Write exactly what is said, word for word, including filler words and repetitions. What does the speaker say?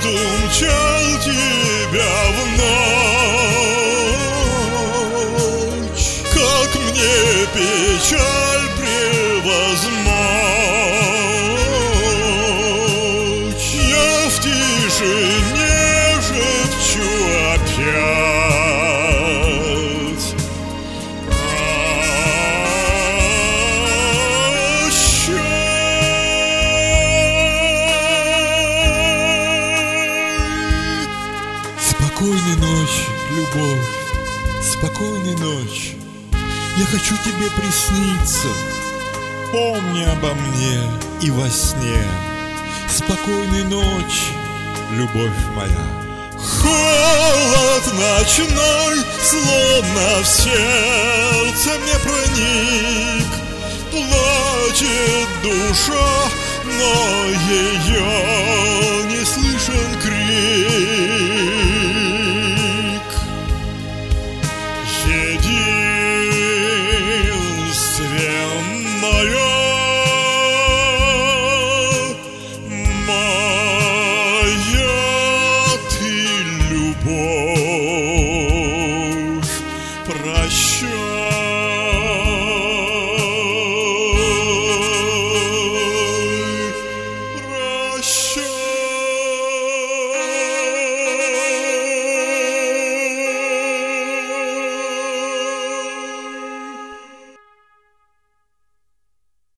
жду, мчал тебя в ночь. Как мне печаль превозмочь, я в тишине шепчу опять: Спокойной ночи, любовь, спокойной ночи. Я хочу тебе присниться. Помни обо мне и во сне. Спокойной ночи, любовь моя. Холод ночной словно в сердце мне проник. Плачет душа, но ее